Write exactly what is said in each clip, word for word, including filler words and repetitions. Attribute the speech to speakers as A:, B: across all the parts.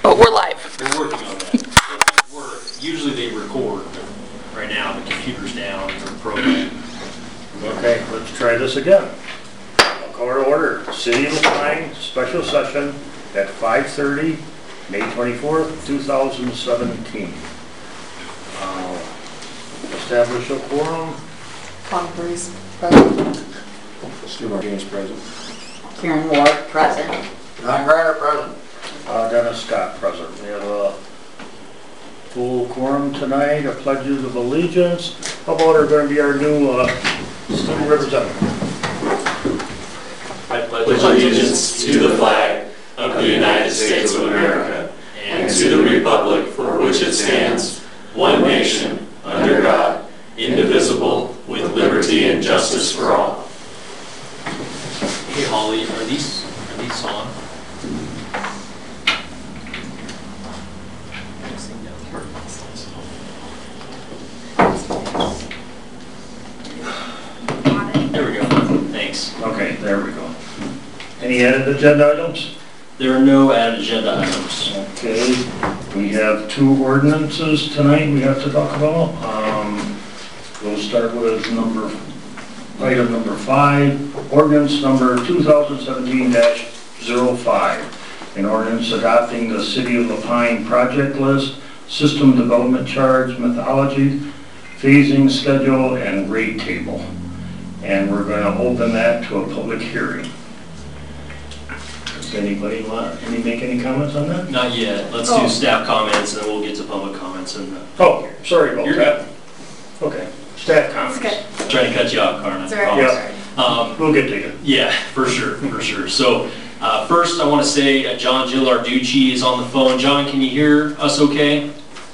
A: Oh, we're live.
B: We're working on that. We're, usually they record, but right now the computer's down or the program.
C: Okay, let's try this again. I'll call to order. City of LaPine special session at five thirty, May twenty-fourth, two thousand seventeen. Uh, establish a quorum.
D: Conferee's present.
E: Stu Martinez present.
D: Karen Ward present.
E: John Ryder present.
C: Uh, Dennis Scott present. We have a full quorum tonight, a pledges of allegiance. How about are going to be our new uh, student representative?
F: I pledge allegiance to the flag of the United States of America and to the republic for which it stands, one nation, under God, indivisible, with liberty and justice for all.
B: Hey Holly, are these are these on? There we go. Thanks.
C: Okay, there we go. Any added agenda items?
B: There are no added agenda items.
C: Okay, we have two ordinances tonight we have to talk about. Um, we'll start with number, item number five, ordinance number two thousand seventeen dash zero five. An ordinance adopting the City of LaPine project list, system development charge methodology, phasing schedule, and rate table. And we're going to open that to a public hearing. Does anybody want, any make any comments on that?
B: Not yet. Let's
C: Oh.
B: do staff comments and then we'll get to public comments. And uh,
C: Oh, sorry about
B: You're
C: that. Okay, staff comments.
D: It's good.
B: I'm trying to cut you off, Carmen.
D: It's all right.
C: Yeah.
B: Um,
C: We'll get to you.
B: Yeah, for sure, for sure. So uh, first I want to say uh, John Gillarducci is on the phone. John, can you hear us okay?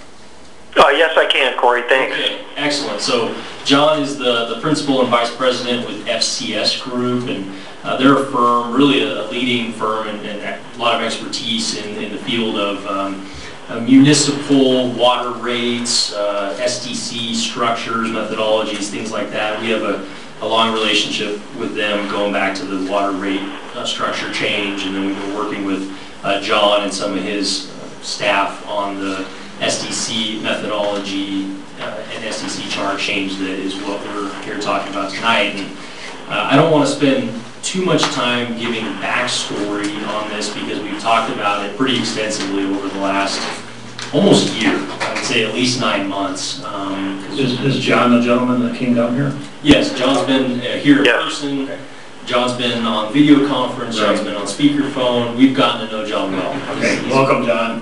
G: Uh, yes, I can, Corey. Thanks.
B: Okay, excellent. So John is the, the principal and vice president with F C S Group, and uh, they're a firm, really a, a leading firm, and, and a lot of expertise in, in the field of um, uh, municipal water rates, uh, S D C structures, methodologies, things like that. We have a, a long relationship with them going back to the water rate uh, structure change, and then we've been working with uh, John and some of his uh, staff on the S D C methodology uh, and S D C charge change that is what we're here talking about tonight. And uh, I don't want to spend too much time giving backstory on this because we've talked about it pretty extensively over the last almost year. I would say at least nine months. Um,
C: Is, is John the gentleman that came down here?
B: yes, John's been uh, here in
G: Yes.
B: person. John's been on video conference. John's been on speakerphone. We've gotten to know John well.
C: Okay,
B: He's-
C: welcome, John.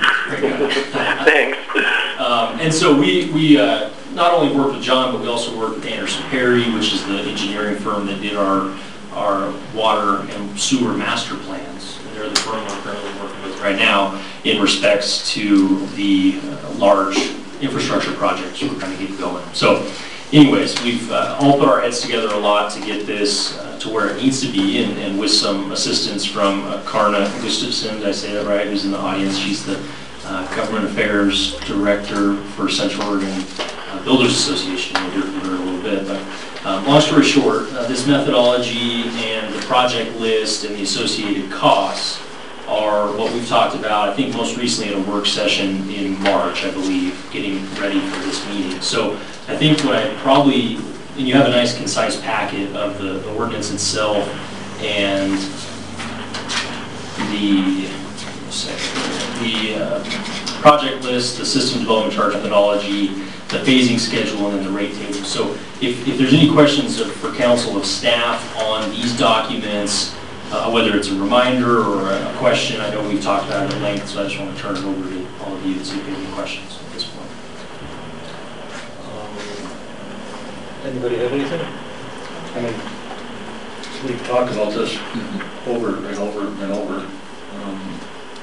G: Thanks.
B: Um, and so we, we uh, not only worked with John, but we also worked with Anderson Perry, which is the engineering firm that did our, our water and sewer master plans. They're the firm we're currently working with right now in respects to the uh, large infrastructure projects we're trying to get going. So anyways, we've uh, all put our heads together a lot to get this uh, to where it needs to be, and, and with some assistance from uh, Karna Gustafson, did I say that right, who's in the audience. She's the uh, Government Affairs Director for Central Oregon uh, Builders Association. We'll hear from her in a little bit. But um, long story short, uh, this methodology and the project list and the associated costs are what we've talked about, I think most recently at a work session in March, I believe, getting ready for this meeting. So I think what I probably, and you have a nice concise packet of the, the ordinance itself and the, the uh, project list, the system development charge methodology, the phasing schedule, and then the rate table. So if, if there's any questions of, for council of staff on these documents, uh, whether it's a reminder or a question, I know we've talked about it at length, so I just want to turn it over to all of you to see if you have any questions at this point.
C: Anybody have anything? I mean, we've talked about this over and over and over. Um,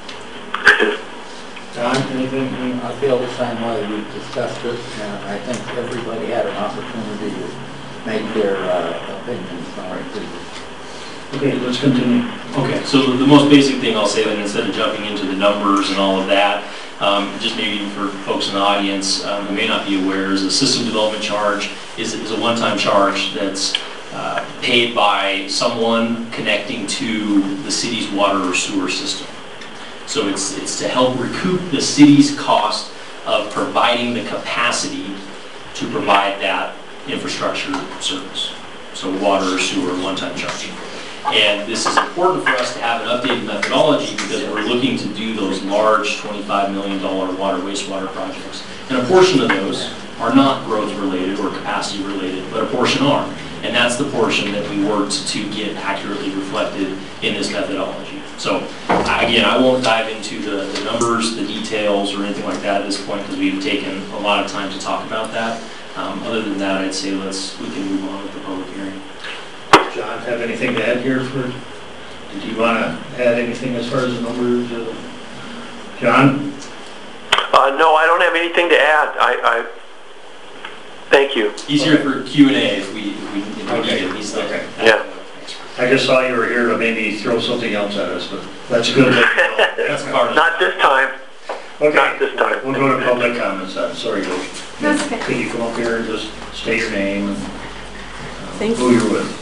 C: John, anything?
E: I feel the same way. We've discussed it, and I think everybody had an opportunity to make their uh, opinions known.
C: Okay, let's continue.
B: Okay, so the, the most basic thing I'll say then, instead of jumping into the numbers and all of that, um, just maybe for folks in the audience um, who may not be aware, is the system development charge is, is a one-time charge that's uh, paid by someone connecting to the city's water or sewer system. So it's, it's to help recoup the city's cost of providing the capacity to provide that infrastructure service. So water, sewer, one-time charging. And this is important for us to have an updated methodology because we're looking to do those large twenty-five million dollar water wastewater projects. And a portion of those are not growth related or capacity related, but a portion are. And that's the portion that we worked to get accurately reflected in this methodology. So again, I won't dive into the, the numbers, the details, or anything like that at this point because we've taken a lot of time to talk about that. Um, other than that, I'd say let's we can move on with the public hearing.
C: John, have anything to add here for, did you want to add anything as far as the numbers? uh, John?
G: Uh, no, I don't have anything to add. I, I thank you.
B: He's here for Q and A if we, if we, if we
C: Okay.
B: need him. He's the
C: Okay.
G: Yeah.
C: I just saw you were here to maybe throw something else at us, but that's good.
B: That's part of
G: Not this time.
C: Okay,
G: Not this time.
C: we'll go to public comments then. Sorry, Bill.
D: That's okay.
C: Could you come up here and just state your name and uh,
D: Thank
C: who
D: you.
C: you're with?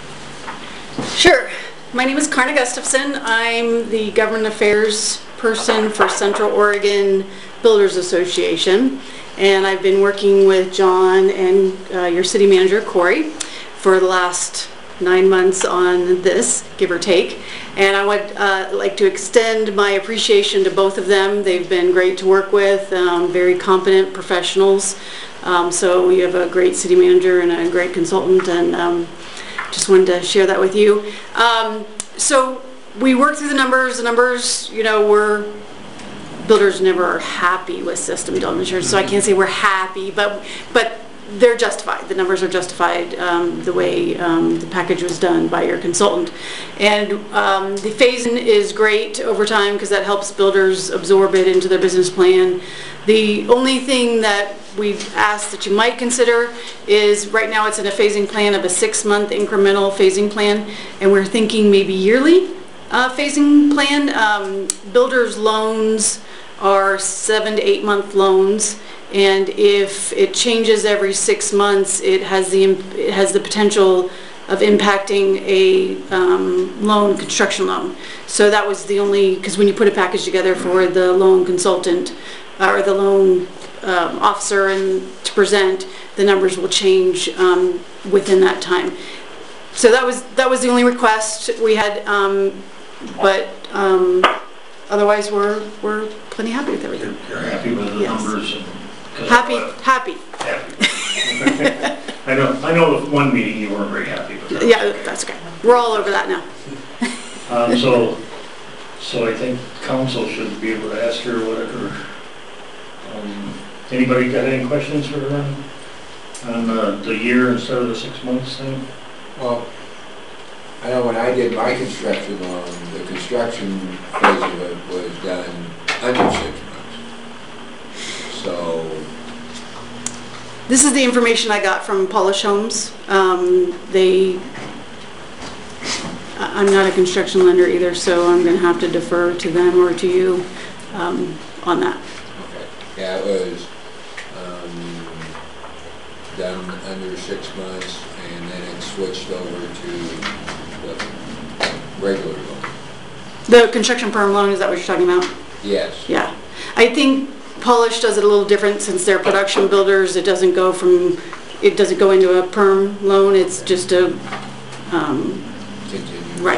A: Sure. My name is Karna Gustafson. I'm the Government Affairs person for Central Oregon Builders Association. And I've been working with John and uh, your city manager, Corey, for the last nine months on this, give or take. And I would uh, like to extend my appreciation to both of them. They've been great to work with, um, very competent professionals. Um, so we have a great city manager and a great consultant, and um, just wanted to share that with you. Um, so we worked through the numbers. The numbers, you know, we're builders never are happy with system development, so I can't say we're happy, but but they're justified. The numbers are justified um, the way um, the package was done by your consultant. And um, the phase-in is great over time because that helps builders absorb it into their business plan. The only thing that we've asked that you might consider is right now it's in a phasing plan of a six-month incremental phasing plan, and we're thinking maybe yearly uh, phasing plan. Um, builders' loans are seven to eight month loans. And if it changes every six months, it has the it has the potential of impacting a um, loan, construction loan. So that was the only, because when you put a package together for the loan consultant uh, or the loan um, officer and to present, the numbers will change um, within that time. So that was that was the only request we had, um, but um, otherwise we're we're plenty happy with everything.
C: You're happy with the
A: Yes.
C: numbers? And, 'cause
A: Happy,
C: I-
A: happy.
C: Happy. I know, I know the one meeting you weren't very happy with. that.
A: Yeah, that's okay. We're all over that now.
C: Um, so, so I think council should be able to ask her whatever. Um, anybody got any questions for her on, on uh, the year instead of the six months thing?
H: Well, I know when I did my construction loan, the construction phase of it was done under six months. So,
A: This is the information I got from Polish Homes. Um, they, I- I'm not a construction lender either, so I'm going to have to defer to them or to you um, on that.
H: okay, yeah, it was um, done under six months, and then it switched over to the regular loan.
A: The construction perm loan, is that what you're talking about?
H: Yes.
A: Yeah. I think Polish does it a little different since they're production builders. It doesn't go from, it doesn't go into a perm loan. It's just a, um,
H: Continue.
A: right.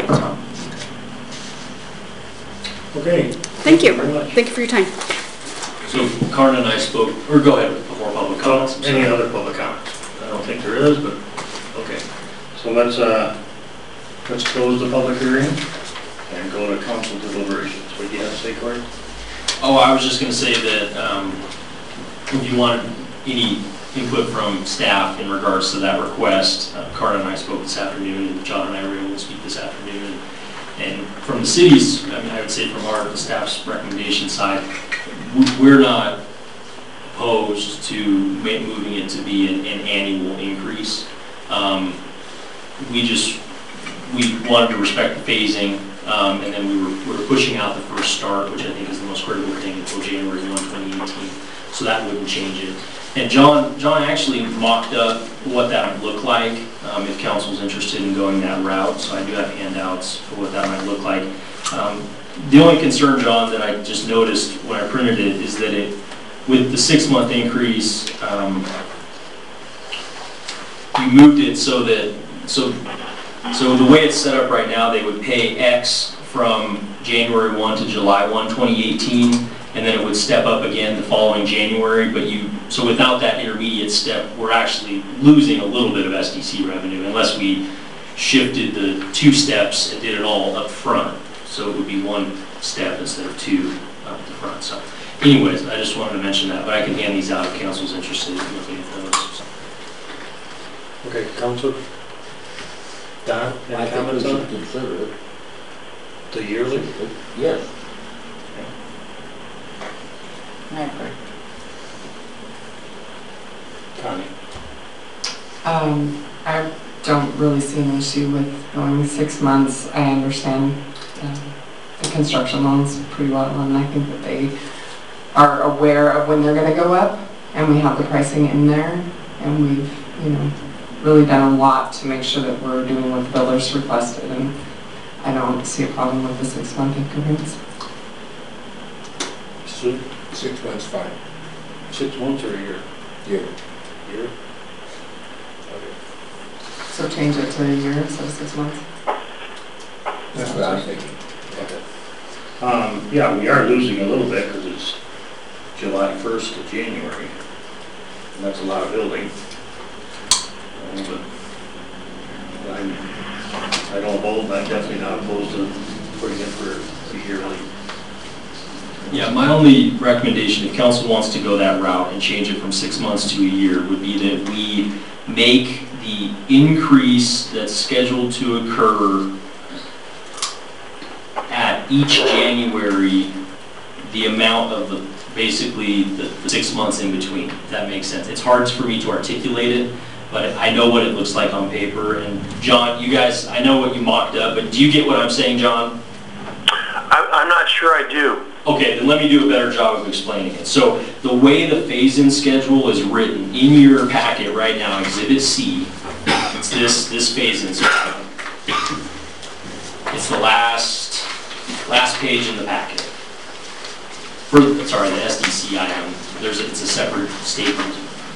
C: Okay.
A: Thank you.
C: very much.
A: Thank you for your time.
B: So Karna and I spoke, or go ahead before public comments. I'm
C: Any
B: sorry.
C: other public comments? I don't think there is, but, okay. So let's, uh, let's close the public hearing and go to council deliberations. What do you have to say, Corey?
B: Oh, I was just going to say that um, if you wanted any input from staff in regards to that request, uh, Karna and I spoke this afternoon, and John and I were able to speak this afternoon. And from the city's, I mean, I would say from our the staff's recommendation side, w- we're not opposed to ma- moving it to be an, an annual increase. Um, we just we wanted to respect the phasing. Um, and then we were, we were pushing out the first start, which I think is the most critical thing, until January first, twenty eighteen. So that wouldn't change it. And John, John actually mocked up what that would look like um, if council's interested in going that route. So I do have handouts for what that might look like. Um, the only concern, John, that I just noticed when I printed it is that it, with the six-month increase, um, you moved it so that, so, so the way it's set up right now, they would pay X from January first to July first, twenty eighteen, and then it would step up again the following January, but you, so without that intermediate step, we're actually losing a little bit of S D C revenue unless we shifted the two steps and did it all up front. So it would be one step instead of two up the front. So anyways, I just wanted to mention that, but I can hand these out if council's interested in looking at those.
I: Okay, council? Don,
E: I
I: any
E: think we
I: comments
E: should
I: on it?
E: consider it.
I: The yearly?
E: Yes.
D: I agree.
I: Connie?
J: Um, I don't really see an issue with going six months. I understand um, the construction loans pretty well, and I think that they are aware of when they're going to go up, and we have the pricing in there, and we've, you know, really done a lot to make sure that we're doing what the builders requested, and I don't see a problem with the six-month increments.
I: Sue?
H: Six months, fine.
I: Six months or a year?
H: Year.
I: Year?
J: So change it to a year instead of six months.
H: That's what I'm thinking.
I: Okay.
C: Um, yeah, we are losing a little bit because it's July first to January. And that's a lot of building. Um, but I'm, I don't hold, I'm definitely not opposed to putting it for a yearly.
B: Yeah, my only recommendation, if council wants to go that route and change it from six months to a year, would be that we make the increase that's scheduled to occur at each January the amount of the, basically the, the six months in between, if that makes sense. It's hard for me to articulate it, but I know what it looks like on paper. And John, you guys, I know what you mocked up, but do you get what I'm saying, John?
G: I, I'm not sure I do.
B: Okay, then let me do a better job of explaining it. So the way the phase-in schedule is written in your packet right now, Exhibit C, it's this, this phase-in schedule. It's the last, last page in the packet. For, sorry, the S D C item, there's a, it's a separate statement.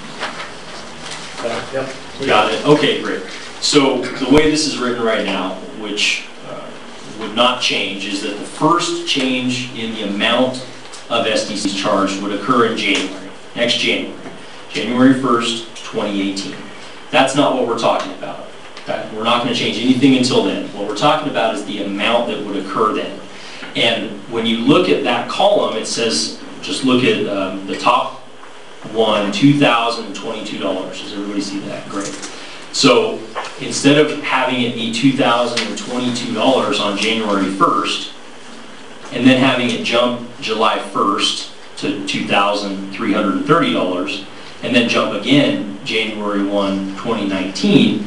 I: Uh, yep.
B: Got it, okay, great. So the way this is written right now, which uh, would not change, is that the first change in the amount of S D C charged would occur in January, next January, January first, twenty eighteen. That's not what we're talking about. Okay? We're not going to change anything until then. What we're talking about is the amount that would occur then. And when you look at that column, it says, just look at um, the top one, two thousand twenty-two dollars. Does everybody see that? Great. So instead of having it be two thousand twenty-two dollars on January first, and then having it jump July first to two thousand three hundred thirty dollars, and then jump again January first, twenty nineteen,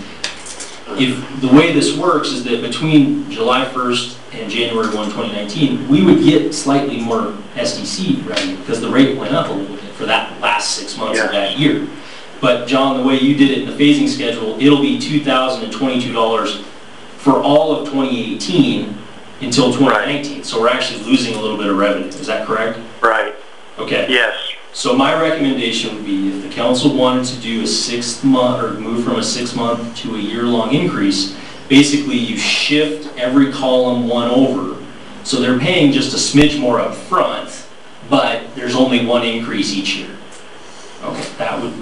B: if the way this works is that between July first and January first, twenty nineteen, we would get slightly more S D C revenue because the rate went up a little bit for that last six months
G: Yeah.
B: of that year. But John, the way you did it in the phasing schedule, it'll be two thousand twenty-two dollars for all of twenty eighteen until twenty nineteen. Right. So we're actually losing a little bit of revenue. Is that correct?
G: Right.
B: Okay.
G: Yes.
B: So my recommendation would be if the council wanted to do a six month or move from a six month to a year long increase, basically you shift every column one over. So they're paying just a smidge more up front, but there's only one increase each year. Okay, that would,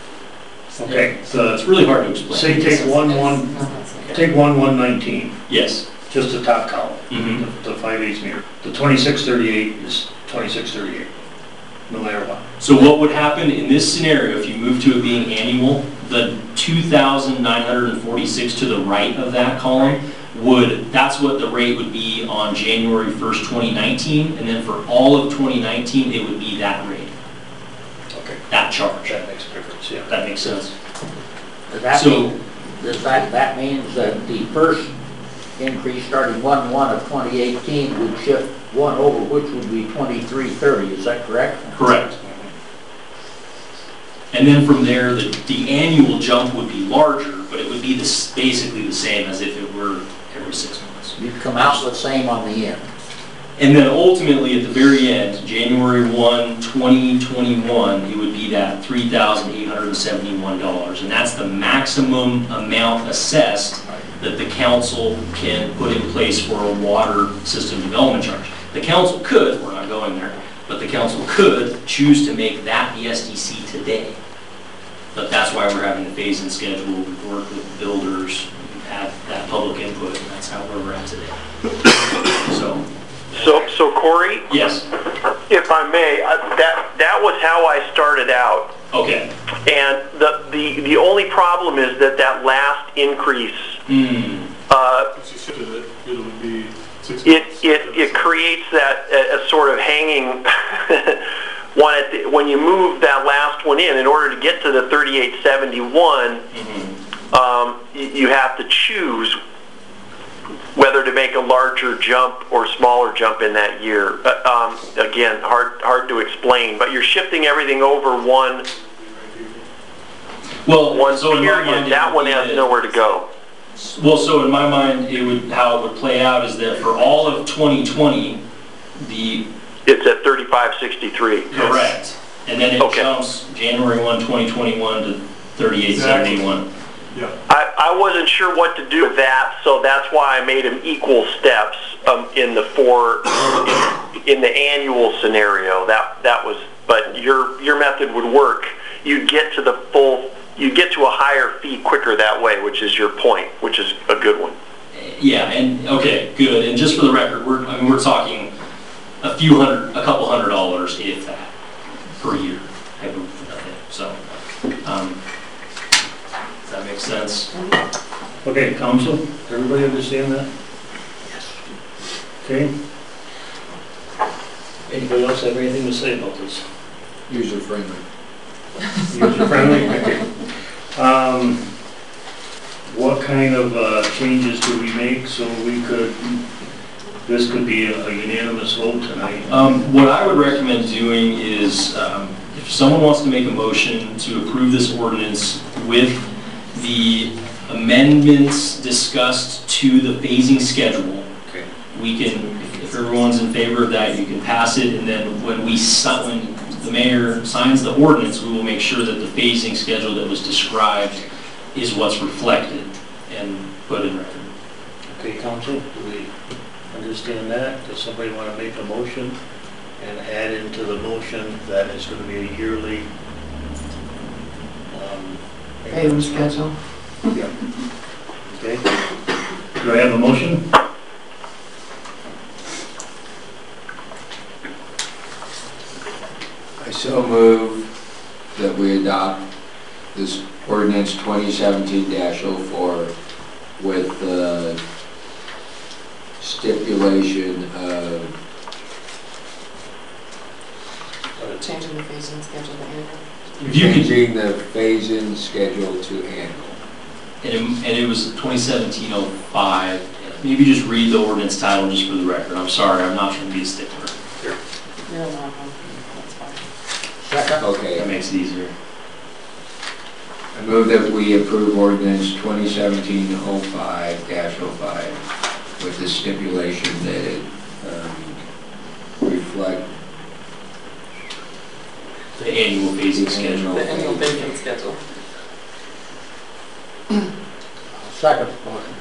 C: Okay,
B: so it's really hard to explain.
C: say take one, one, take one, one nineteen,
B: Yes.
C: just the top column,
B: Mm-hmm.
C: the, the five eighths meter. The twenty-six thirty-eight is twenty-six thirty-eight, no matter what.
B: So what would happen in this scenario if you move to it being annual, the two thousand nine hundred forty-six to the right of that column would, that's what the rate would be on January first, twenty nineteen, and then for all of twenty nineteen, it would be that rate,
C: Okay,
B: that charge.
C: that makes a difference, yeah.
B: That makes sense.
E: Does that
B: So-
E: mean, does that, that means that the first increase starting one one of twenty eighteen would shift one over, which would be twenty-three thirty, is that correct?
B: Correct. And then from there, the, the annual jump would be larger, but it would be this, basically the same as if it were every six months.
E: You'd come out the same on the end.
B: And then ultimately, at the very end, January first, twenty twenty-one, it would be that three thousand eight hundred seventy-one dollars. And that's the maximum amount assessed that the council can put in place for a water system development charge. The council could, we're not going there, but the council could choose to make that the S D C today. But that's why we're having the phase-in schedule, work with builders, have that public input, and that's how we're at today. So.
G: So, so Corey,
B: Yes.
G: if I may, uh, that that was how I started out.
B: Okay.
G: And the the the only problem is that that last increase,
B: Mm.
G: uh,
F: It would be six
G: it it it creates that a, a sort of hanging one at the, when you move that last one in. In order to get to the thirty-eight seventy-one,
B: Mm-hmm.
G: um, you, you have to choose whether to make a larger jump or smaller jump in that year. Uh, um, again, hard hard to explain, but you're shifting everything over one
B: Well,
G: one
B: so in my mind,
G: period.
B: it
G: That
B: would
G: one
B: be
G: has
B: that-
G: nowhere to go.
B: Well, so in my mind, it would, how it would play out is that for all of twenty twenty, the,
G: It's at thirty-five sixty-three.
B: correct. And then it
G: Okay.
B: jumps January first, twenty twenty-one to thirty-eight seventy-one.
G: I, I wasn't sure what to do with that, so that's why I made them equal steps um, in the four in the annual scenario. That that was, but your your method would work. You'd get to the full. You get to a higher fee quicker that way, which is your point, which is a good one.
B: Yeah, and, okay, good. And just for the record, we're, I mean, we're talking a few hundred, a couple hundred dollars, if that, per year type of thing. So, um, does that make sense?
C: Okay, council, everybody understand that?
E: Yes.
C: Okay,
I: Anybody else have anything to say about this?
H: User friendly.
C: user friendly, okay. Um, what kind of, uh, changes do we make so we could, this could be a unanimous vote tonight?
B: Um, what I would recommend doing is, um, if someone wants to make a motion to approve this ordinance with the amendments discussed to the phasing schedule,
C: Okay.
B: we can, if- if everyone's in favor of that, you can pass it, and then when we, si- when the mayor signs the ordinance, we will make sure that the phasing schedule that was described is what's reflected and put in record.
I: Okay, council, do we understand that? Does somebody want to make a motion and add into the motion that it's going to be a yearly? um,
J: Payment schedule.
I: Yeah. Okay,
C: Do I have a motion?
H: I so move that we adopt this ordinance twenty seventeen dash oh four with the stipulation of
J: Changing the phasing schedule to annual.
B: If you could,
H: changing the phase-in schedule to annual.
B: and it, and it was twenty seventeen oh five, maybe just read the ordinance title just for the record. I'm sorry, I'm not trying to be a stickler.
J: You're allowed one. That's fine.
E: Second.
H: Okay.
B: That makes it easier.
H: I move that we approve ordinance twenty seventeen oh five dash oh five with the stipulation that it um, reflect
B: The annual phasing
H: the
B: schedule.
H: annual
J: The annual
H: phase.
J: payment schedule.
E: Second.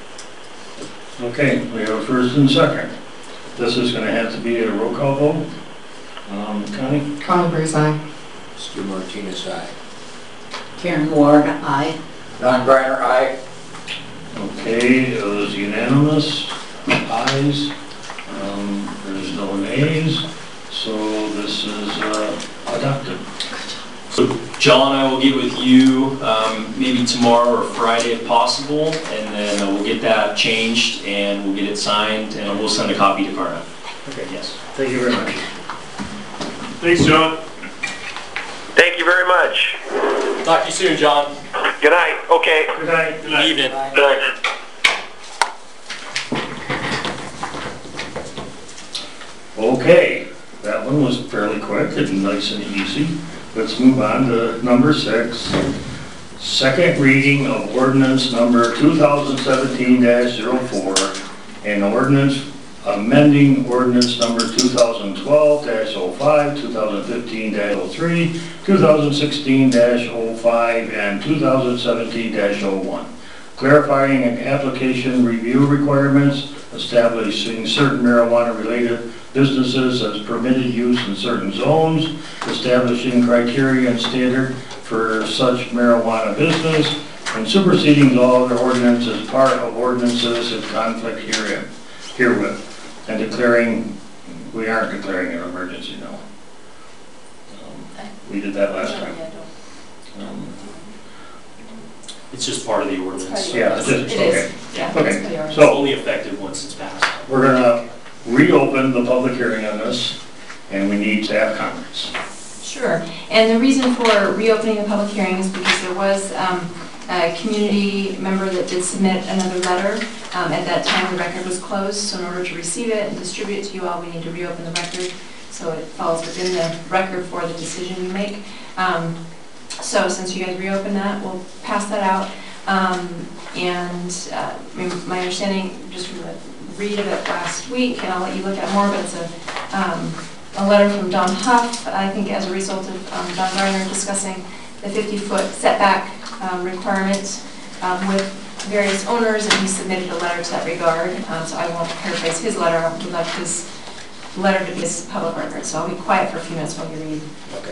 C: Okay, we have a first and second. This is gonna have to be a roll call vote. Um, Connie?
J: Connie Bruce, aye.
H: Stu Martinez, aye.
D: Karen Ward, aye.
E: Don Greiner, aye.
C: Okay, it was unanimous, ayes, um, there's no nays, so this is uh, adopted.
B: So John, I will get with you um, maybe tomorrow or Friday if possible, and then uh, we'll get that changed and we'll get it signed and we'll send a copy to Carna.
C: Okay,
B: Yes.
C: thank you very much.
F: Thanks, John.
G: Thank you very much.
B: Talk to you soon, John.
G: Good night. Okay.
C: Good night.
B: Good evening.
G: Good night.
C: Okay, that one was fairly quick and nice and easy. Let's move on to number six. Second reading of ordinance number two thousand seventeen dash oh four, an ordinance amending ordinance number two thousand twelve dash oh five, two thousand fifteen dash oh three, two thousand sixteen dash oh five, and two thousand seventeen dash oh one. Clarifying application review requirements, establishing certain marijuana-related businesses as permitted use in certain zones, establishing criteria and standard for such marijuana business, and superseding all other ordinances as part of ordinances in conflict herein, herewith, and declaring, we aren't declaring an emergency now. Um, we did that last time. Um,
B: It's just part of the ordinance.
C: Yeah, it's just,
D: It
C: okay.
D: is, yeah.
C: Okay,
B: It's
C: so
B: only effective once it's passed.
C: we're gonna reopen the public hearing on this, and we need to have comments.
K: Sure, and the reason for reopening the public hearing is because there was um, a community member that did submit another letter. Um, At that time, the record was closed, so in order to receive it and distribute it to you all, we need to reopen the record, so it falls within the record for the decision you make. Um, So since you guys reopened that, we'll pass that out. Um, and uh, my understanding, just from the read of it last week, and I'll let you look at it more, but it's a, um, a letter from Don Huff, I think as a result of um, Don Garner discussing the fifty-foot setback um, requirement um, with various owners, and he submitted a letter to that regard. Um, so I won't paraphrase his letter. I would like his letter to be his public record. So I'll be quiet for a few minutes while you read.
B: Okay.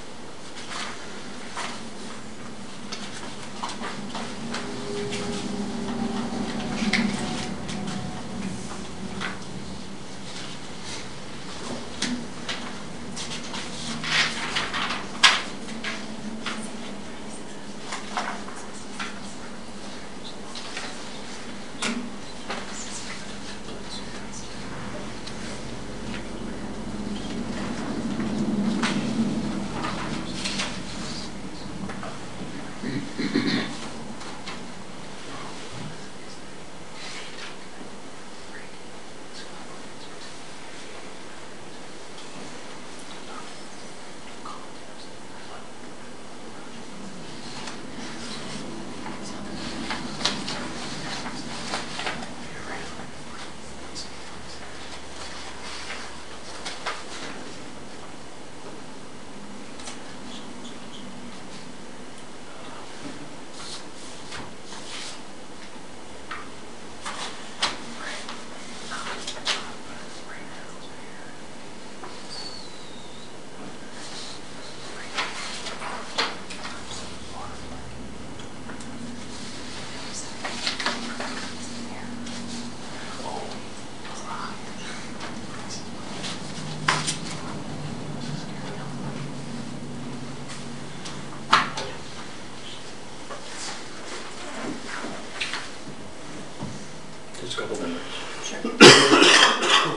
B: Just a couple minutes. Sure.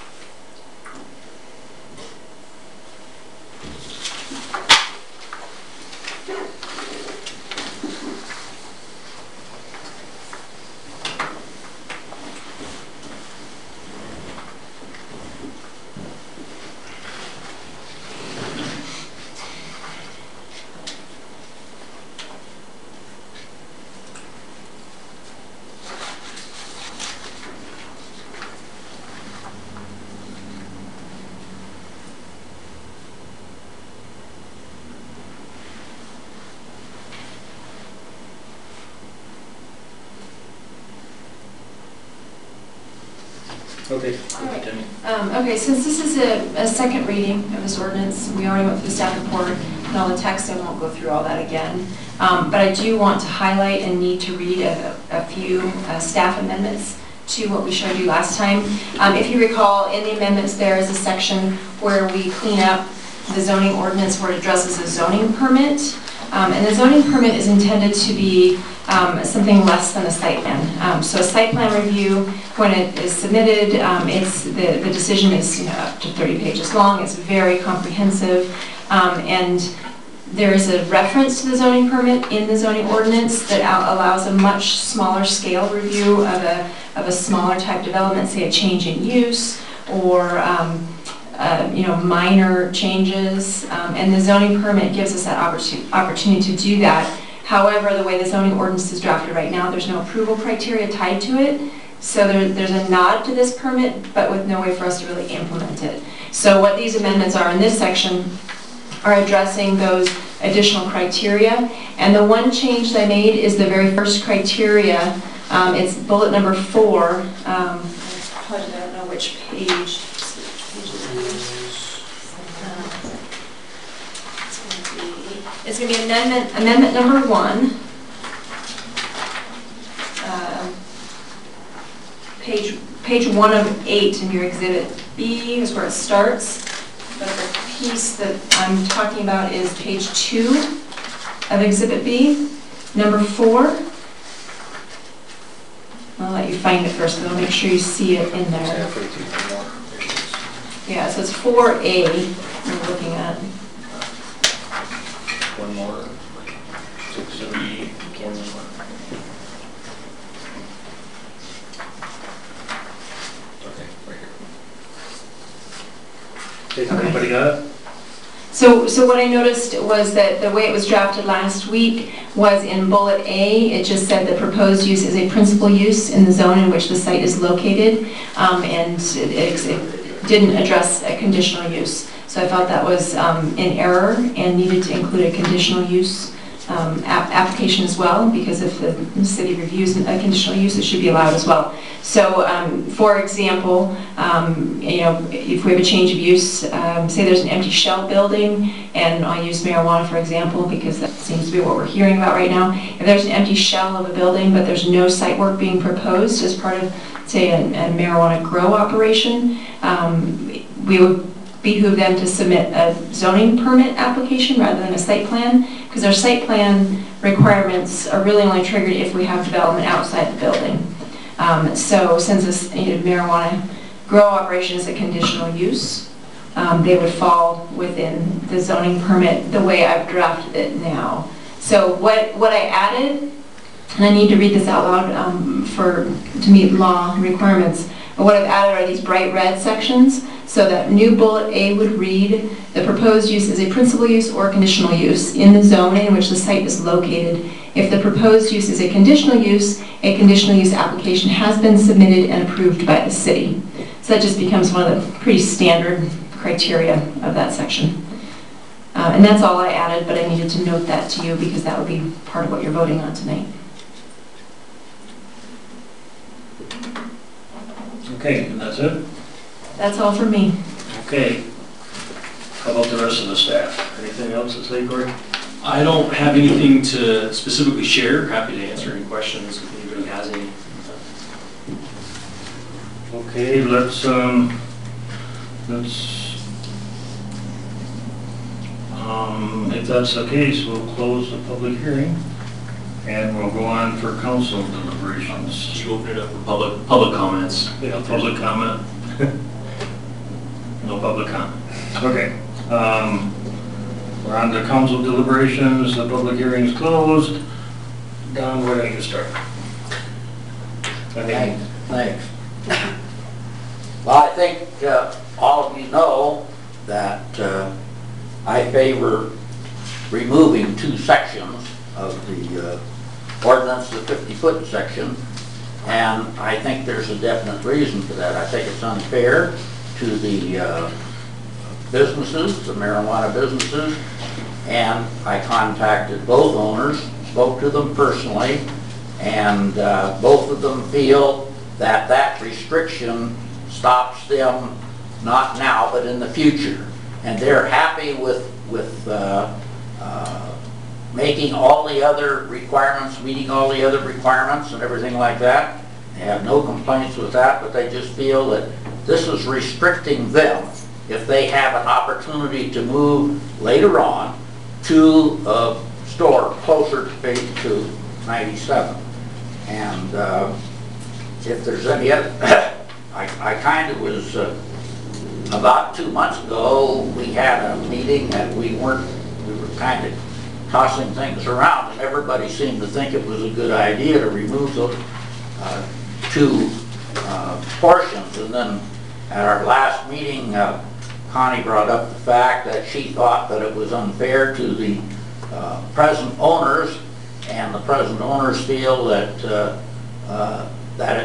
B: Okay.
K: All right. Um, okay, since this is a, a second reading of this ordinance, we already went through the staff report and all the text. I won't go through all that again. Um, but I do want to highlight and need to read a, a few uh, staff amendments to what we showed you last time. Um, if you recall, in the amendments there is a section where we clean up the zoning ordinance where it addresses a zoning permit. Um, and the zoning permit is intended to be um, something less than a site plan. Um, so a site plan review, when it is submitted, um, it's the, the decision is you know, up to thirty pages long. It's very comprehensive. Um, and there is a reference to the zoning permit in the zoning ordinance that allows a much smaller scale review of a, of a smaller type development, say a change in use or um, Uh, you know, minor changes, um, and the zoning permit gives us that opportunity, opportunity to do that. However, the way the zoning ordinance is drafted right now, there's no approval criteria tied to it, So there, there's a nod to this permit, but with no way for us to really implement it. So what these amendments are in this section are addressing those additional criteria. And the one change that I made is the very first criteria. Um, it's bullet number four. Um, I don't know which page. It's going to be amendment, amendment number one. Uh, page, page one of eight in your exhibit B is where it starts. But the piece that I'm talking about is page two of exhibit B. Number four. I'll let you find it first, but I'll make sure you see it in there. Yeah, so it's four A we're looking at.
I: One more. Six, seven, eight, one more. Okay, right here. Okay, everybody got it?
K: So, so what I noticed was that the way it was drafted last week was in bullet A, it just said the proposed use is a principal use in the zone in which the site is located, um, and it, it, it didn't address a conditional use. So I felt that was um, in error and needed to include a conditional use um, ap application as well, because if the city reviews a conditional use, it should be allowed as well. So, um, for example, um, you know, if we have a change of use, um, say there's an empty shell building, and I'll use marijuana for example, because that seems to be what we're hearing about right now. If there's an empty shell of a building, but there's no site work being proposed as part of, say, a, a marijuana grow operation, um, we would behoove them to submit a zoning permit application rather than a site plan, because our site plan requirements are really only triggered if we have development outside the building. Um, so since this you know, marijuana grow operation is a conditional use, um, they would fall within the zoning permit the way I've drafted it now. So what, what I added, and I need to read this out loud um, for to meet law requirements, but what I've added are these bright red sections. So that new bullet A would read, the proposed use is a principal use or conditional use in the zone in which the site is located. If the proposed use is a conditional use, a conditional use application has been submitted and approved by the city. So that just becomes one of the pretty standard criteria of that section. Uh, and that's all I added, but I needed to note that to you because that would be part of what you're voting on tonight.
C: Okay, and that's it?
K: That's all from me.
C: Okay. How about the rest of the staff? Anything else to say, Corey?
B: I don't have anything to specifically share. Happy to answer any questions if anybody has any.
C: Okay, let's, um, let's, um, if that's the case, we'll close the public hearing and we'll go on for council deliberations.
B: Did you open it up for public, public comments?
C: Yeah, public comment. No public comment. Okay. Um, we're on to council deliberations. The public hearing is closed. Don, why don't you start? I mean,
E: Thanks. Thanks. Well, I think uh, all of you know that uh, I favor removing two sections of the uh, ordinance, the fifty foot section, and I think there's a definite reason for that. I think it's unfair to the uh, businesses, the marijuana businesses, and I contacted both owners, spoke to them personally, and uh, both of them feel that that restriction stops them, not now, but in the future. And they're happy with, with uh, uh, making all the other requirements, meeting all the other requirements and everything like that. They have no complaints with that, but they just feel that this is restricting them if they have an opportunity to move later on to a store closer to phase two ninety-seven. And uh, if there's any other, I, I kind of was, uh, about two months ago, we had a meeting and we weren't, we were kind of tossing things around and everybody seemed to think it was a good idea to remove those uh, two uh, portions. And then at our last meeting, uh, Connie brought up the fact that she thought that it was unfair to the uh, present owners, and the present owners feel that uh, uh, that it's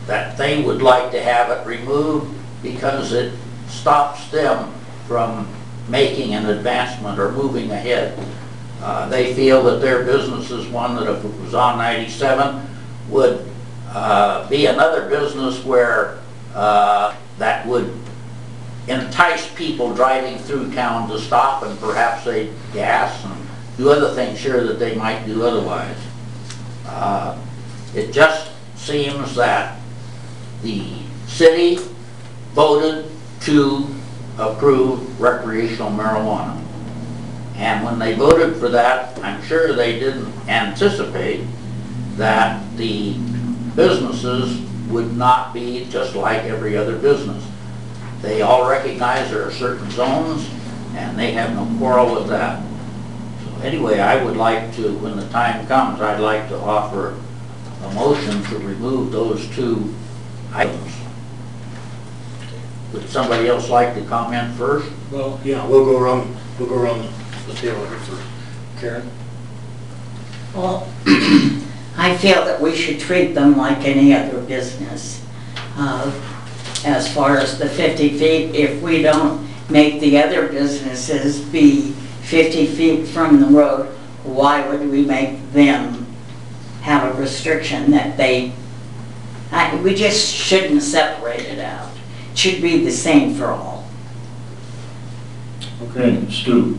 E: that they would like to have it removed because it stops them from making an advancement or moving ahead. Uh, they feel that their business is one that if it was on ninety-seven would uh, be another business where uh, that would entice people driving through town to stop and perhaps they'd gas and do other things here that they might do otherwise. Uh, it just seems that the city voted to approve recreational marijuana. And when they voted for that, I'm sure they didn't anticipate that the businesses would not be just like every other business. They all recognize there are certain zones, and they have no quarrel with that. So anyway, I would like to, when the time comes, I'd like to offer a motion to remove those two items. Would somebody else like to comment first?
I: Well, yeah, we'll go around, we'll go around the table here first. Karen?
D: Well, I feel that we should treat them like any other business. Uh, As far as the fifty feet, if we don't make the other businesses be fifty feet from the road, why would we make them have a restriction that they, I, we just shouldn't separate it out. It should be the same for all.
C: Okay, Stu.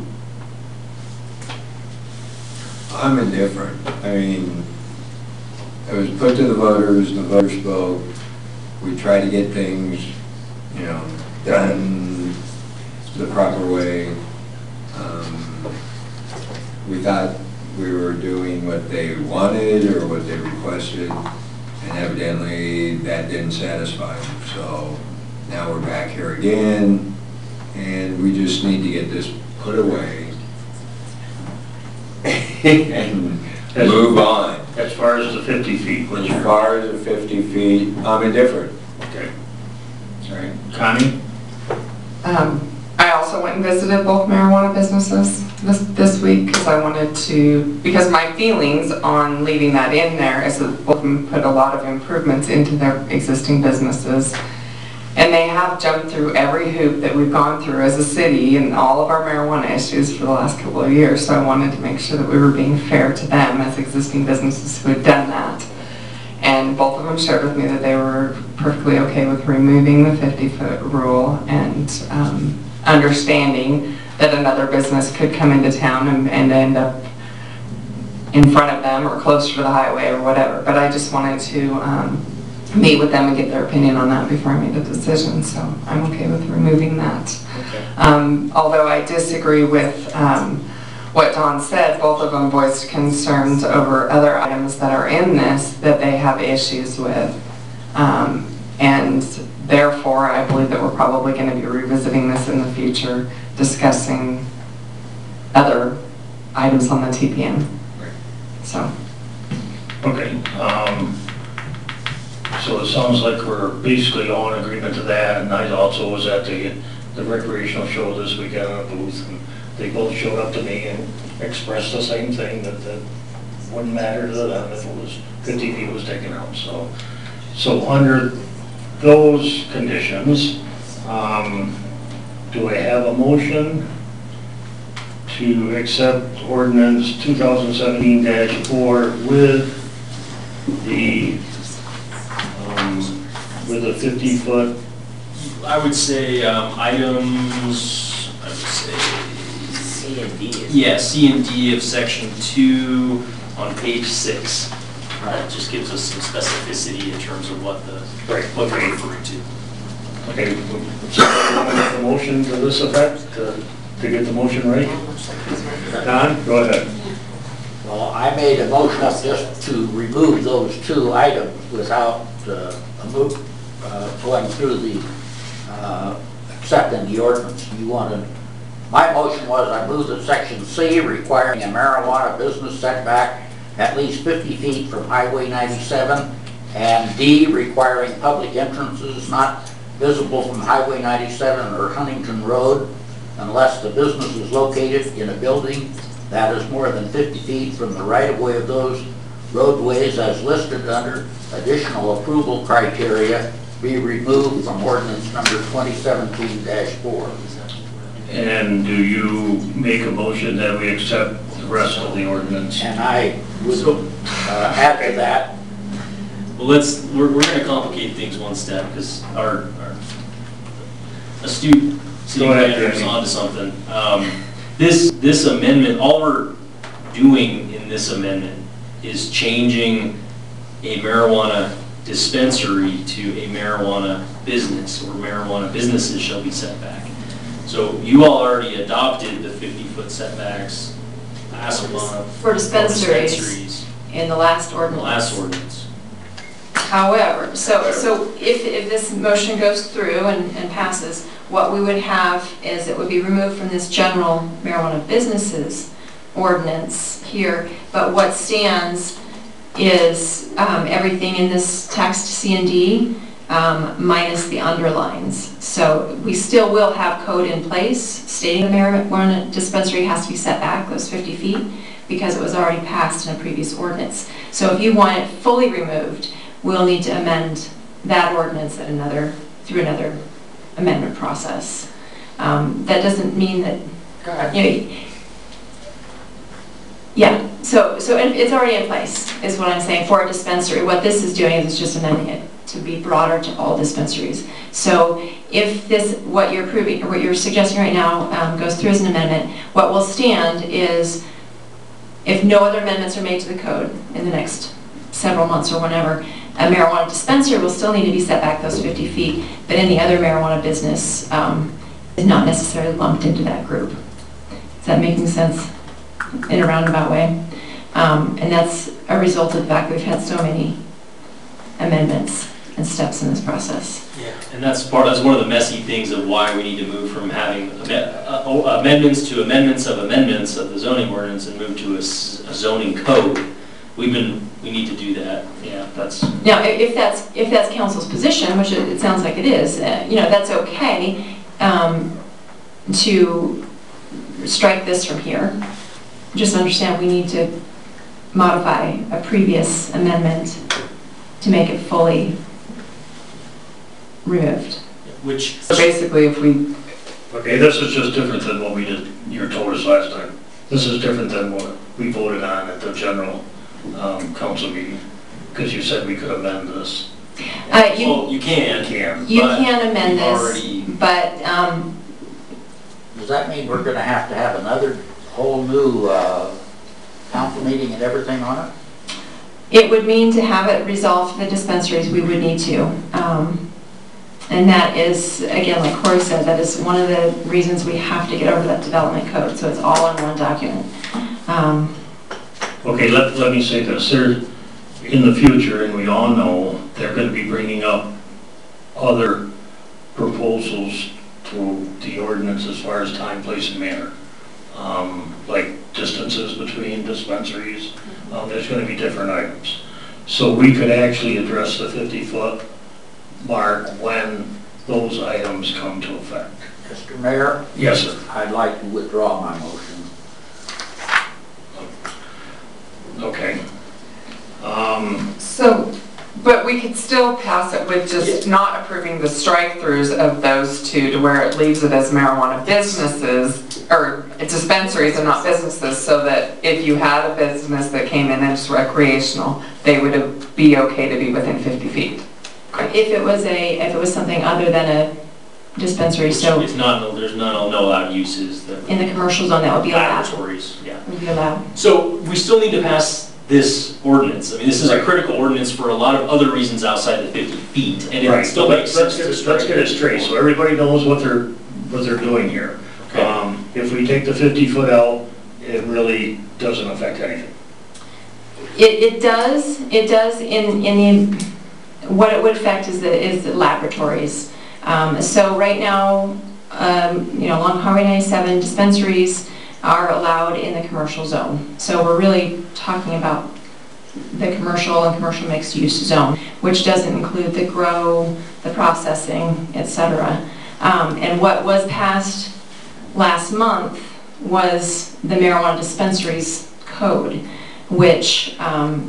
H: I'm indifferent. I mean, it was put to the voters, the voters spoke. We try to get things, you know, done the proper way. Um, we thought we were doing what they wanted or what they requested, and evidently that didn't satisfy them. So now we're back here again, and we just need to get this put away and
C: As-
H: move on.
C: As far as the fifty feet, what's
H: As
C: your...
H: far as the fifty feet, I'm indifferent.
C: Okay. All right, Connie?
J: Um, I also went and visited both marijuana businesses this, this week because I wanted to, because my feelings on leaving that in there is that both of them put a lot of improvements into their existing businesses. And they have jumped through every hoop that we've gone through as a city and all of our marijuana issues for the last couple of years. So I wanted to make sure that we were being fair to them as existing businesses who had done that. And both of them shared with me that they were perfectly okay with removing the fifty foot rule and um, understanding that another business could come into town and, and end up in front of them or closer to the highway or whatever. But I just wanted to um, meet with them and get their opinion on that before I made a decision. So I'm okay with removing that.
C: Okay.
J: Um, although I disagree with um, what Don said, both of them voiced concerns over other items that are in this that they have issues with. Um, and therefore, I believe that we're probably going to be revisiting this in the future, discussing other items on the T P M.
C: Right.
J: So.
C: Okay. Um, so it sounds like we're basically all in agreement to that, and I also was at the, the recreational show this weekend in a booth, and they both showed up to me and expressed the same thing, that that wouldn't matter to them if it was fifty feet was taken out. So, so under those conditions, um, do I have a motion to accept ordinance two thousand seventeen dash four with the um, with a fifty foot?
B: I would say um, items, I would say,
D: C and D.
B: yeah, C and D of section two on page six. That just gives us some specificity in terms of what the,
C: Right.
B: what we're referring to.
C: Okay, so a motion to this effect, to, to get the motion right? Don, go ahead.
E: Well, I made a motion up just to remove those two items without uh, a move, uh, going through the, uh, accepting the ordinance. You wanted, my motion was I moved that section C requiring a marijuana business setback at least fifty feet from Highway ninety-seven, and D requiring public entrances not visible from Highway ninety-seven or Huntington Road unless the business is located in a building that is more than fifty feet from the right-of-way of those roadways as listed under additional approval criteria be removed from ordinance number twenty seventeen dash four.
C: And do you make a motion that we accept the rest of the ordinance?
E: And I would uh, add to that.
B: Well, let's, we're, we're gonna complicate things one step, because our, our astute city
C: Go ahead,
B: manager is
C: Danny.
B: onto something. Um, this, this amendment, all we're doing in this amendment is changing a marijuana dispensary to a marijuana business, or marijuana businesses shall be set back. So you all already adopted the fifty-foot setbacks last month.
K: For dispensaries.
B: dispensaries
K: In the last
B: in
K: ordinance.
B: the last ordinance.
K: However, so, so if, if this motion goes through and, and passes, what we would have is it would be removed from this general marijuana businesses ordinance here, but what stands is um, everything in this text C and D um, minus the underlines. So we still will have code in place stating the marijuana dispensary has to be set back those fifty feet because it was already passed in a previous ordinance. So if you want it fully removed, we'll need to amend that ordinance at another, through another amendment process. Um, that doesn't mean that,
J: Go ahead.
K: you know, yeah, so, so it- it's already in place, is what I'm saying, for a dispensary. What this is doing is it's just amending it to be broader to all dispensaries. So if this, what you're approving, or what you're suggesting right now um, goes through as an amendment, what will stand is, if no other amendments are made to the code in the next several months or whenever, a marijuana dispensary will still need to be set back those fifty feet, but any other marijuana business um, is not necessarily lumped into that group. Is that making sense in a roundabout way? Um, and that's a result of the fact we've had so many amendments and steps in this process.
B: Yeah, and that's part, that's one of the messy things of why we need to move from having am- uh, amendments to amendments of amendments of the zoning ordinance and move to a s- a zoning code. We've been, we need to do that, yeah, that's,
K: Now, i- if that's, if that's council's position, which it it sounds like it is, uh, you know, that's okay um, to strike this from here. Just understand we need to modify a previous amendment to make it fully removed.
B: which,
J: So basically, if we,
C: Okay, this is just different than what we did, you told us last time. This is different than what we voted on at the general um, council meeting, because you said we could amend this.
K: Uh, you,
B: well, you can.
C: Can.
K: you
B: but
K: can amend
B: we've
K: this,
B: already-
K: but um,
E: Does that mean we're gonna have to have another whole new uh, council meeting and everything on it?
K: it would mean to have it resolved for the dispensaries, we would need to. Um, And that is, again, like Corey said, that is one of the reasons we have to get over that development code, so it's all in one document. Um,
C: Okay, let, let me say this, there, in the future, and we all know, they're gonna be bringing up other proposals to the ordinance as far as time, place, and manner. Um, like distances between dispensaries, um, there's gonna be different items. So we could actually address the fifty-foot mark when those items come to effect.
E: Mister Mayor,
C: Yes, sir.
E: I'd like to withdraw my motion.
C: Okay. Um,
J: so, but we could still pass it with just not approving the strike-throughs of those two to where it leaves it as marijuana businesses, or dispensaries and not businesses, so that if you had a business that came in as recreational, they would be okay to be within fifty feet.
K: If it was a, if it was something other than a dispensary, so
B: It's not, there's none, no allowed uses that.
K: in the commercial zone, that would be allowed.
B: Laboratories, yeah.
K: Would be allowed.
B: So we still need to pass this ordinance. I mean, this is a
C: Right.
B: critical ordinance for a lot of other reasons outside the fifty feet, and
C: Right,
B: it still
C: but
B: makes
C: let's
B: sense
C: get
B: to
C: it- Let's
B: strike.
C: get it straight, so everybody knows what they're, what they're doing here.
B: Okay.
C: Um, If we take the fifty foot out, it really doesn't affect anything.
K: It, it does, it does in, in the, what it would affect is the, is the laboratories. Um, so right now, um, you know, along Highway ninety-seven, dispensaries are allowed in the commercial zone. So we're really talking about the commercial and commercial mixed use zone, which doesn't include the grow, the processing, et cetera. Um, and what was passed last month was the marijuana dispensaries code, which um,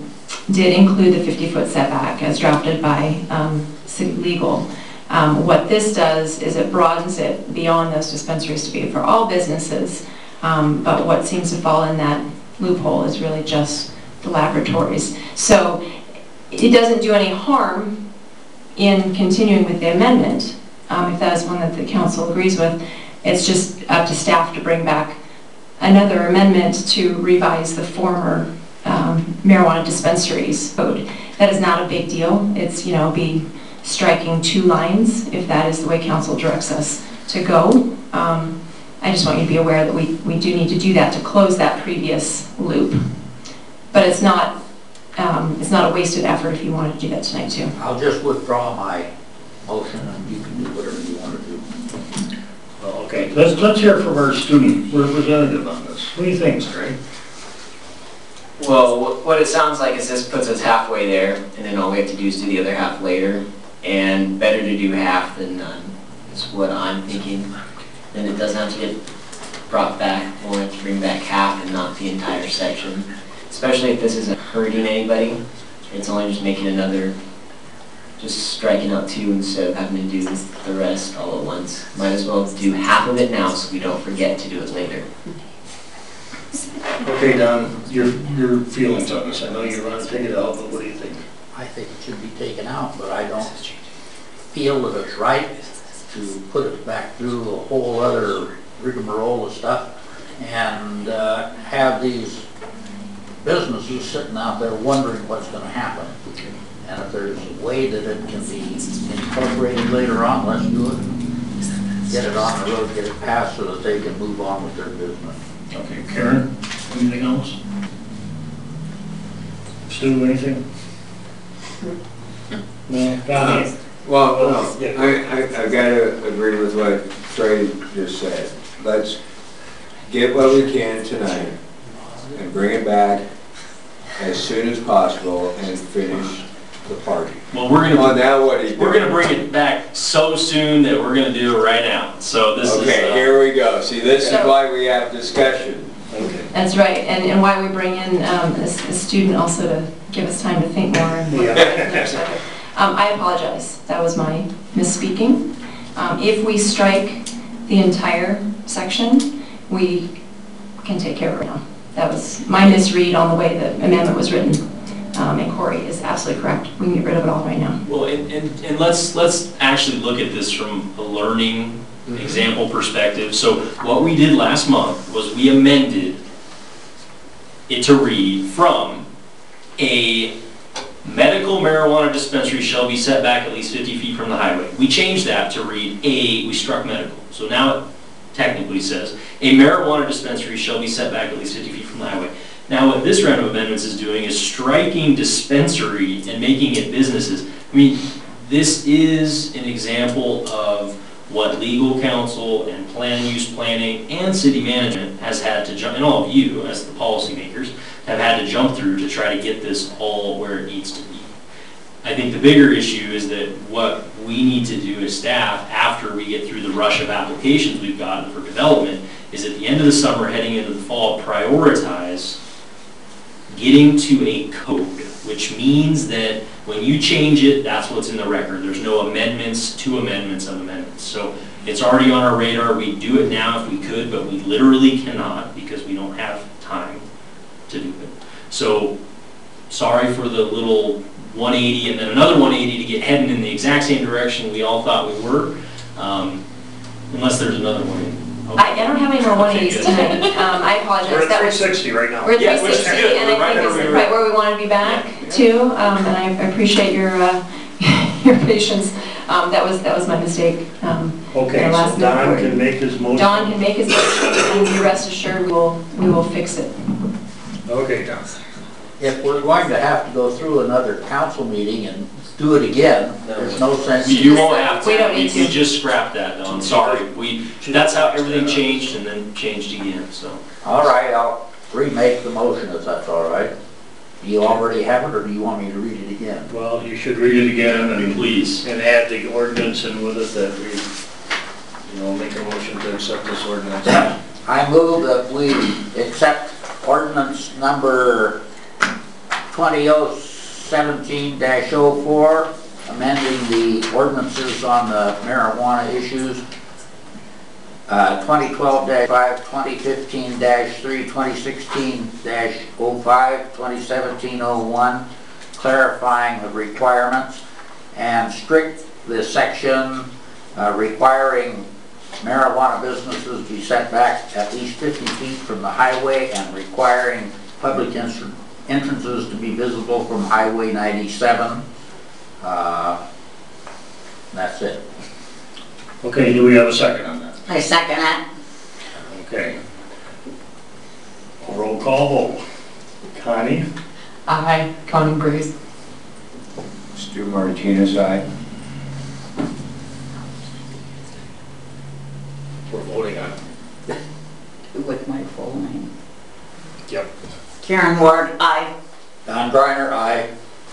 K: did include the fifty-foot setback as drafted by um, city legal. Um, what this does is it broadens it beyond those dispensaries to be for all businesses, um, but what seems to fall in that loophole is really just the laboratories. So it doesn't do any harm in continuing with the amendment, um, if that is one that the council agrees with. It's just up to staff to bring back another amendment to revise the former um, marijuana dispensaries code. That is not a big deal. It's, you know, be striking two lines if that is the way council directs us to go. Um, I just want you to be aware that we, we do need to do that to close that previous loop. But it's not, um, it's not a wasted effort if you wanted to do that tonight too.
E: I'll just withdraw my motion and you can do whatever you want to do.
C: Well, okay, let's, let's hear from our student representative on this. What do you think, Stray?
L: Well, wh- what it sounds like is this puts us halfway there, and then all we have to do is do the other half later. And better to do half than none, is what I'm thinking. Then it doesn't have to get brought back. We'll have to bring back half and not the entire section. Especially if this isn't hurting anybody. It's only just making another, just striking out two instead of having to do the rest all at once. Might as well do half of it now so we don't forget to do it later.
C: Okay, Don, your, your feelings on this. I know you want to take it out, but what do you think?
E: I think it should be taken out, but I don't feel that it's right to put it back through a whole other rigmarole of stuff and uh, have these businesses sitting out there wondering what's going to happen. And if there's a way that it can be incorporated later on, let's do it. Get it on the road, get it passed so that they can move on with their business.
C: Okay, Karen, anything else? Stu, anything? No, Donnie?
H: Well, no, I, I, I've got to agree with what Trey just said. Let's get what we can tonight and bring it back as soon as possible and finish the party.
B: Well, we're gonna
H: Oh, now what are you
B: we're
H: doing?
B: gonna bring it back so soon that we're gonna do it right now. So this is
H: Okay,
B: uh,
H: here we go. See, this is
K: So-
H: why we have discussion.
C: Okay.
K: That's right, and, and why we bring in um, a, s- a student also to give us time to think more. And
C: Yeah.
K: um, I apologize, that was my misspeaking. Um, if we strike the entire section, we can take care of it now. That was my misread on the way the amendment was written. Um, and Corey is absolutely correct. We can get rid of it all right now.
B: Well, and, and, and let's let's actually look at this from a learning example perspective. So what we did last month was we amended it to read from a medical marijuana dispensary shall be set back at least fifty feet from the highway. We changed that to read a, we struck medical. So now it technically says a marijuana dispensary shall be set back at least fifty feet from the highway. Now what this round of amendments is doing is striking dispensary and making it businesses. I mean, this is an example of what legal counsel and plan use planning and city management has had to jump, and all of you as the policymakers have had to jump through to try to get this all where it needs to be. I think the bigger issue is that what we need to do as staff after we get through the rush of applications we've gotten for development is at the end of the summer, heading into the fall, prioritize getting to a code, which means that when you change it, that's what's in the record. There's no amendments to amendments of amendments. So it's already on our radar. We'd do it now if we could, but we literally cannot because we don't have time to do it. So sorry for the little one eighty and then another one eighty to get heading in the exact same direction we all thought we were, um, unless there's another one eighty. Okay.
K: I, I don't have any more one eighties tonight. Um, I apologize.
C: We're at
K: That
C: three
K: was-
C: sixty right now.
K: We're at
B: Yeah,
K: three
B: which is
K: sixty,
B: good.
K: and
B: We're
K: I
B: right
K: think
B: where
K: it's
B: we were.
K: right where we want to be back to, um, and I I appreciate your, uh, your patience. Um, that was, that was my mistake. Um,
C: Okay,
K: the last
C: so Don
K: minute
C: can
K: word.
C: make his motion.
K: Don can make his motion, and you rest assured we will, we will fix it.
C: Okay, Don.
E: If we're going to have to go through another council meeting and do it again, there's no sense.
B: You won't have to.
K: We don't need
B: We
K: to.
B: just scrapped that, Don. Sorry. We, that's how everything changed and then changed again, so.
E: All right, I'll remake the motion if that's all right. Do you already have it, or do you want me to read it again?
C: Well, you should read it again and,
B: Please.
C: and add the ordinance in with it that we, you know, make a motion to accept this ordinance.
E: I move that we accept ordinance number twenty oh seventeen dash oh four, amending the ordinances on the marijuana issues. Uh, twenty twelve dash five, twenty fifteen dash three, twenty sixteen dash oh five, twenty seventeen oh one, clarifying the requirements, and strict the section uh, requiring marijuana businesses be set back at least fifty feet from the highway and requiring public entrances to be visible from Highway ninety-seven. Uh, that's it.
C: Okay, do we have a second on that?
D: I second it.
C: Okay. Roll call vote. Connie?
J: Aye. Connie Breeze.
H: Stu Martinez, aye.
I: We're voting on it.
D: With my full name.
I: Yep.
D: Karen Ward, aye.
E: Don Griner, aye.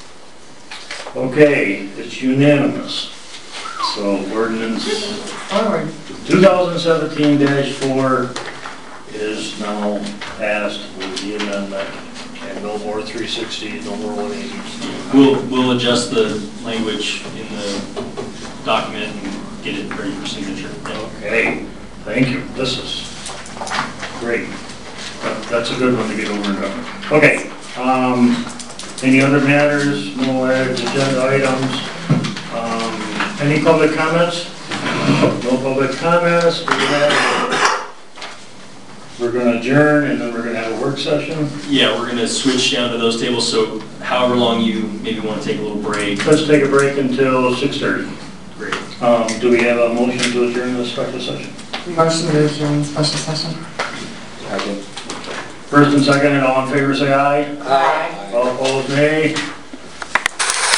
C: Okay, it's unanimous. So ordinance
J: Forward.
C: two thousand seventeen dash four is now passed with the amendment.
I: And no more three sixty, no more one eighty.
B: We'll, we'll adjust the language in the document and get it ready for signature.
C: Okay, thank you. This is great. That- That's a good one to get over and done. Okay, um, any other matters? No added agenda items? Um, any public comments? No public comments. We have, we're gonna adjourn and then we're gonna have a work session.
B: Yeah, we're gonna switch down to those tables, so however long you maybe want to take a little break.
C: Let's take a break until six thirty.
B: Great.
C: Um, do we have a motion to adjourn the special session?
J: Motion to adjourn special session.
H: Second.
C: First and second, and all in favor say aye.
E: Aye.
C: All opposed, nay.